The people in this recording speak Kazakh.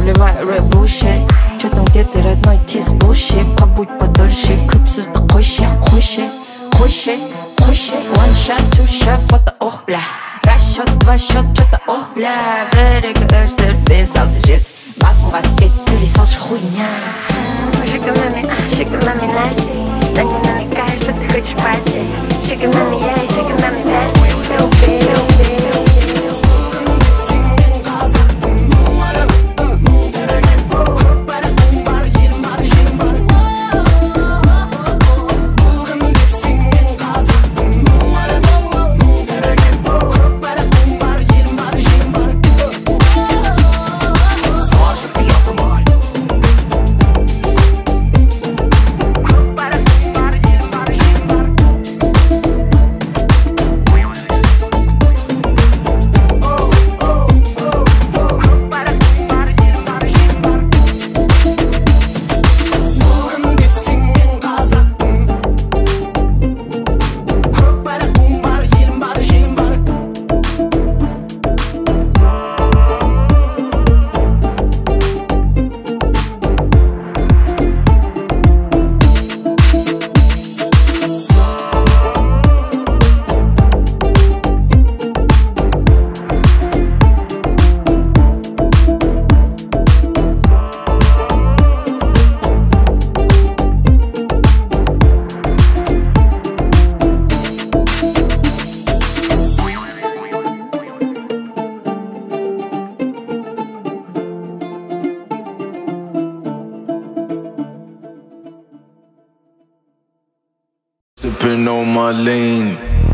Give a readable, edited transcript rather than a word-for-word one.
вливай рэбуши. Чё там, где ты, родной, тизбуши? Побудь подольше, күпсізді қойшы, қойшы, қойшы, қойшы. One shot, two shot, фото, ох, бля. Раз счет, два счет, чё-то, ох, бля. Бір, екі, үш, төрт, бес, алты, жеті. Басымға кет, төлей салшы хуйня. Shake mami nasty. Да не намекай, что ты хочешь пасти. Shake mami, я и shake mami nasty. Sipping on my lean.